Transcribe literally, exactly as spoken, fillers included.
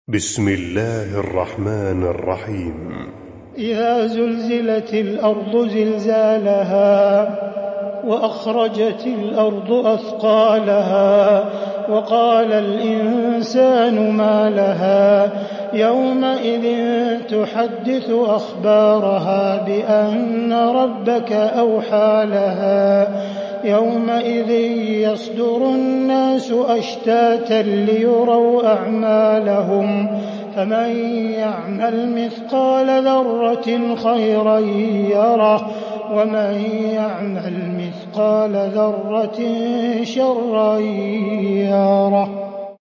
بسم الله الرحمن الرحيم. إذا زلزلت الأرض زلزالها وأخرجت الأرض أثقالها وقال الإنسان ما لها يومئذ تحدث أخبارها بأن ربك أوحى لها يومئذ يصدر الناس أشتاتا ليروا أعمالهم فمن يعمل مثقال ذرة خيرا يره ومن يعمل مثقال ذرة شرا يره.